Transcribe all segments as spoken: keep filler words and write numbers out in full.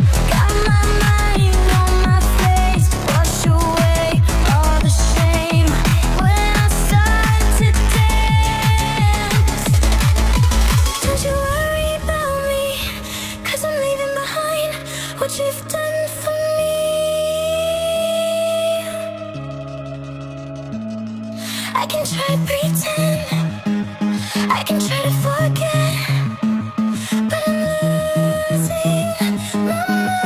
Got my mind on my face, wash away all the shame. When I start to dance, don't you worry about me, 'cause I'm leaving behind what you've done for me. I can try to pretend, I can try to forget, but I'm losing my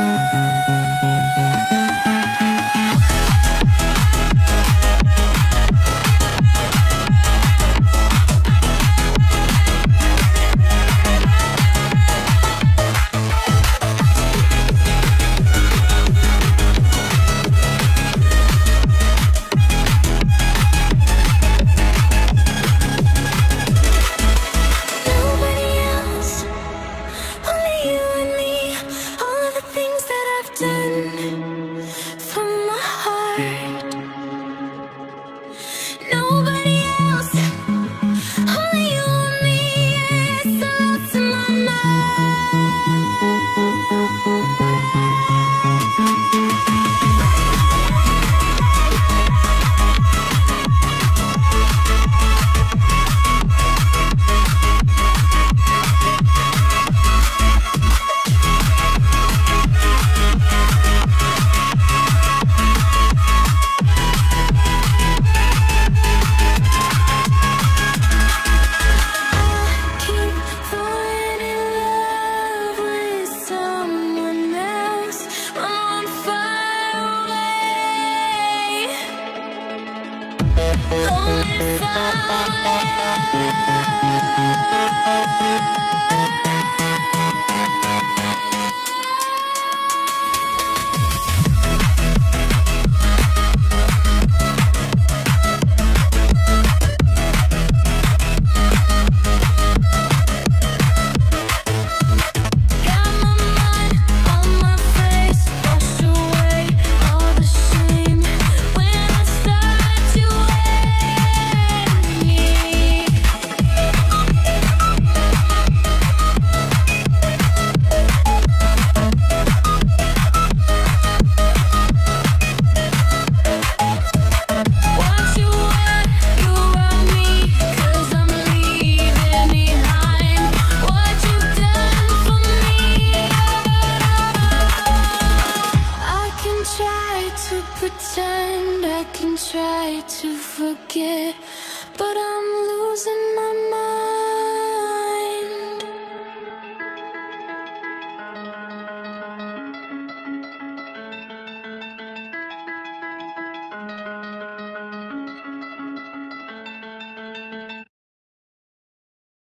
nobody else, only you and me. All of the things that I've done from my heart. Nobody else, only you and me. It's a lot to my keep falling in love with someone else. I'm on fire away, only got my mind on my face, wash away all the shame. When I start to wait, watch you when you around me, 'cause I'm leaving behind what you've done for me. I can try to pretend, I can try to forget, but I'm losing my mind.